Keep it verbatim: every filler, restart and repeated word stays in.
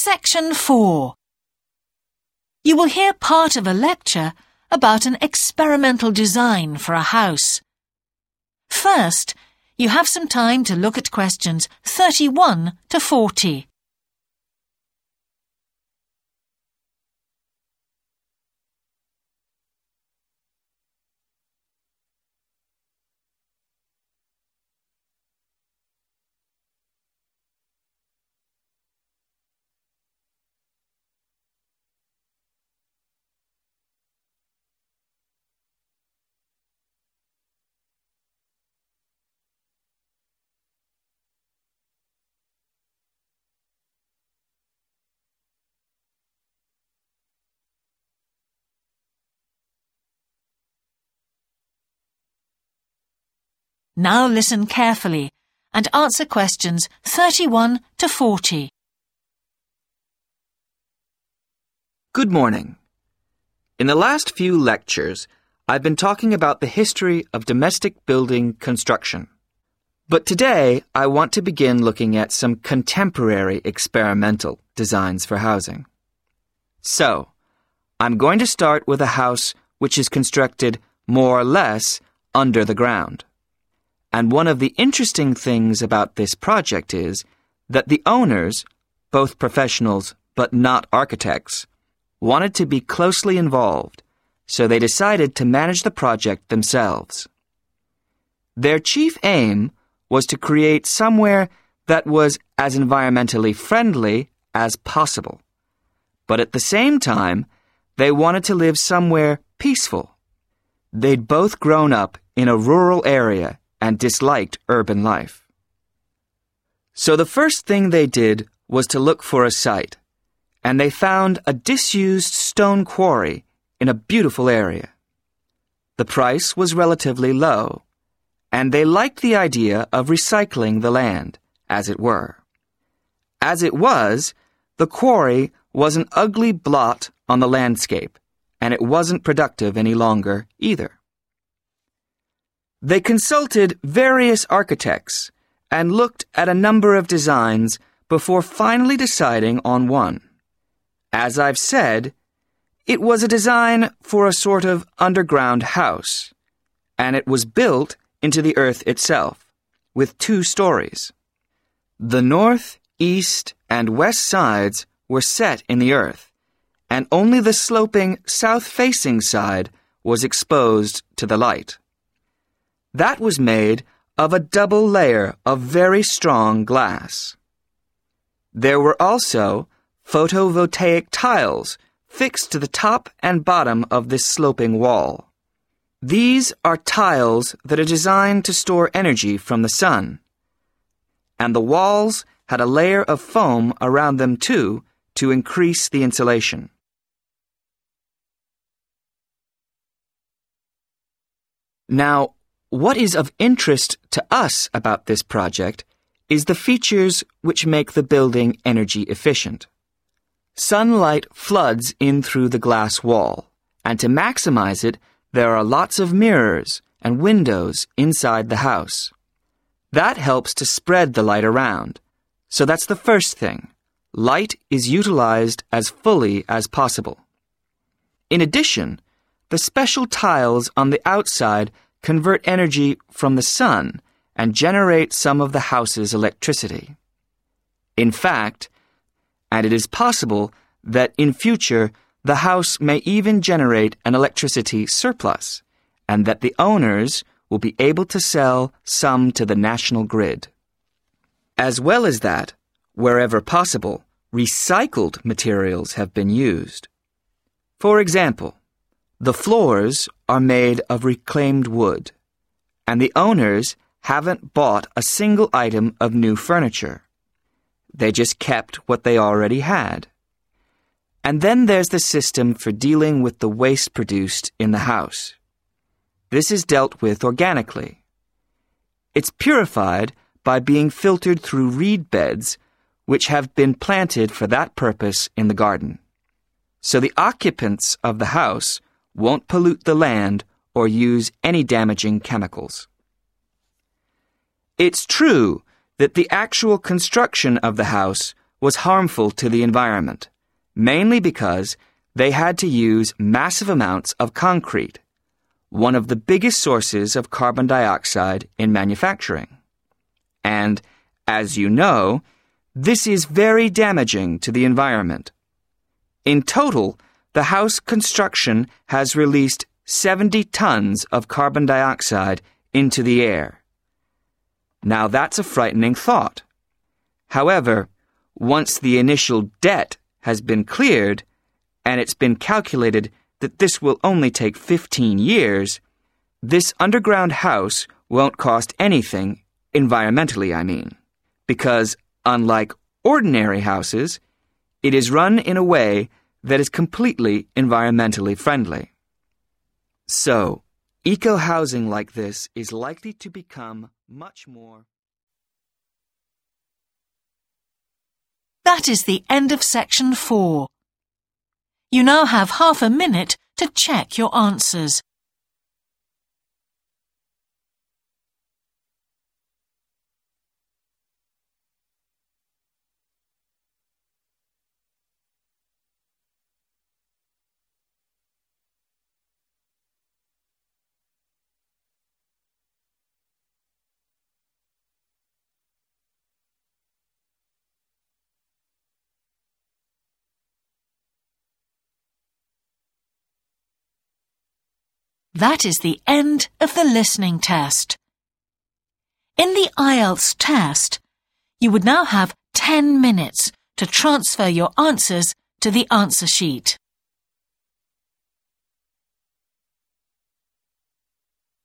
Section four. You will hear part of a lecture about an experimental design for a house. First, you have some time to look at questions thirty-one to forty. Now listen carefully and answer questions thirty-one to forty. Good morning. In the last few lectures, I've been talking about the history of domestic building construction. But today, I want to begin looking at some contemporary experimental designs for housing. So, I'm going to start with a house which is constructed more or less under the ground. And one of the interesting things about this project is that the owners, both professionals but not architects, wanted to be closely involved, so they decided to manage the project themselves. Their chief aim was to create somewhere that was as environmentally friendly as possible. But at the same time, they wanted to live somewhere peaceful. They'd both grown up in a rural area and disliked urban life. So the first thing they did was to look for a site, and they found a disused stone quarry in a beautiful area. The price was relatively low, and they liked the idea of recycling the land, as it were. As it was, the quarry was an ugly blot on the landscape, and it wasn't productive any longer either. They consulted various architects and looked at a number of designs before finally deciding on one. As I've said, it was a design for a sort of underground house, and it was built into the earth itself, with two stories. The north, east, and west sides were set in the earth, and only the sloping south-facing side was exposed to the light. That was made of a double layer of very strong glass. There were also photovoltaic tiles fixed to the top and bottom of this sloping wall. These are tiles that are designed to store energy from the sun. And the walls had a layer of foam around them too to increase the insulation. Now, what is of interest to us about this project is the features which make the building energy efficient. Sunlight floods in through the glass wall, and to maximize it, there are lots of mirrors and windows inside the house. That helps to spread the light around. So that's the first thing. Light is utilized as fully as possible. In addition, the special tiles on the outside convert energy from the sun and generate some of the house's electricity. In fact, and it is possible that in future the house may even generate an electricity surplus, and that the owners will be able to sell some to the national grid. As well as that, wherever possible, recycled materials have been used. For example, the floors are made of reclaimed wood, and the owners haven't bought a single item of new furniture. They just kept what they already had. And then there's the system for dealing with the waste produced in the house. This is dealt with organically. It's purified by being filtered through reed beds which have been planted for that purpose in the garden. So the occupants of the house won't pollute the land or use any damaging chemicals. It's true that the actual construction of the house was harmful to the environment, mainly because they had to use massive amounts of concrete, one of the biggest sources of carbon dioxide in manufacturing. And, as you know, this is very damaging to the environment. In total, the house construction has released seventy tons of carbon dioxide into the air. Now that's a frightening thought. However, once the initial debt has been cleared, and it's been calculated that this will only take fifteen years, this underground house won't cost anything, environmentally I mean, because unlike ordinary houses, it is run in a way that is completely environmentally friendly. So, eco-housing like this is likely to become much more. That is the end of section four. You now have half a minute to check your answers. That is the end of the listening test. In the I E L T S test, you would now have ten minutes to transfer your answers to the answer sheet.